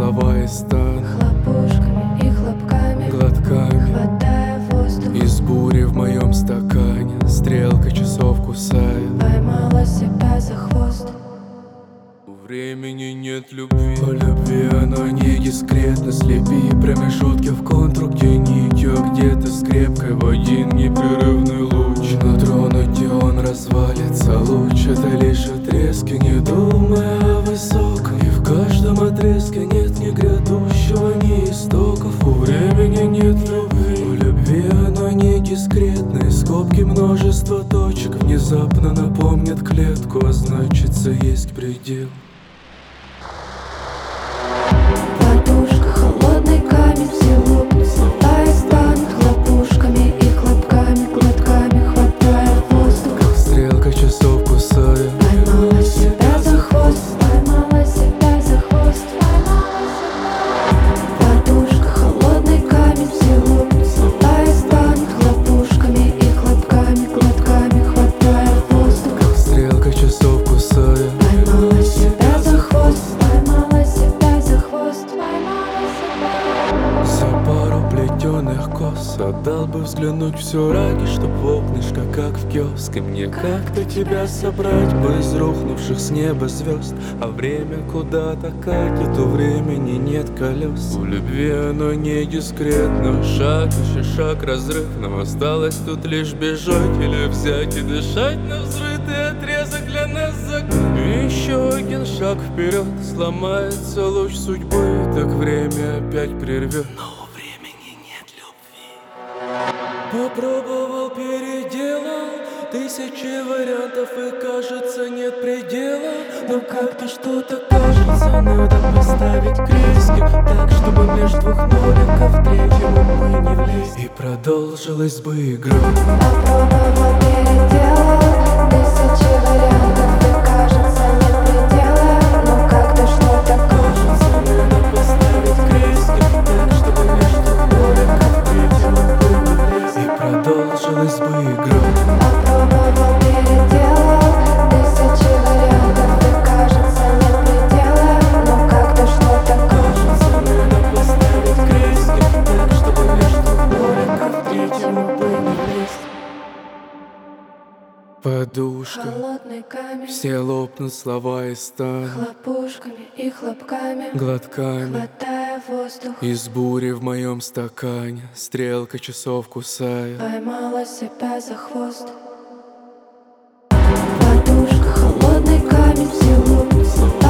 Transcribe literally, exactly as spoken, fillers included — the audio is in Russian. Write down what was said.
слова и стан хлопушками и хлопками, глотками хватая воздух. из бури в моем стакане. Стрелка часов кусает, Поймала себя за хвост. у времени нет любви. У любви оно не дискретно. Слепи промежутки в контур, где нитью, а где-то скрепкой в один непрерывный луч. Но тронуть и он развалится. Луч — это лишь отрезки, не думая о высоком. И в каждом отрезке нет ни грядущего, ни истоков. У времени нет любви. У любви оно не дискретно. Из скобки множество точек внезапно напомнят клетку, а значится есть предел. Подушка, холодный камень, все лопнут, слова и станут хлопушками и хлопками, глотками, хватая воздух. Как стрелка часов кусает, Поймала себя за хвост, поймала себя за хвост, поймала себя. Подушка, холодный камень, все лопнут, слова и станут хлопушками и хлопками, глотками, хватая воздух. как стрелка часов кусает. Поймала себя за хвост, поймала себя за хвост, поймала себя. За пару плетеных кос отдал бы взглянуть все ради, чтоб в окнышко, как в киоске, мне как-то тебя собрать бы из рухнувших с неба звезд. А время куда-то катит, у времени нет колес. У любви оно не дискретно, шаг еще шаг разрыв. Нам осталось тут лишь бежать или взять и дышать на взрытый отрезок для нас закрыт. И еще один шаг вперед, сломается луч судьбы, так время опять прервет. Но у времени нет любви. Попробовал, переделал тысячи вариантов, и кажется нет предела. Но как-то что-то кажется, надо поставить крестик так, чтобы между двух ноликов третьему мы не влезть. И продолжилась бы игра. Попробовал, переделал тысячи вариантов, и кажется нет предела. Но как-то что-то кажется, Надо поставить крестик так, чтобы между двух ноликов третьему мы не влезть. И продолжилась бы игра. попробовал, переделал тысячи вариантов, и кажется нет предела. Но как-то что-то кажется, Надо поставить крестик так, чтобы между двух ноликов третьему бы не влезть. Подушка, холодный камень, все лопнут слова и станут хлопушками и хлопками, глотками хватая воздух. из бури в моем стакане. Стрелка часов кусает, Поймала себя за хвост. Подушка, холодный камень, все лопнут, слова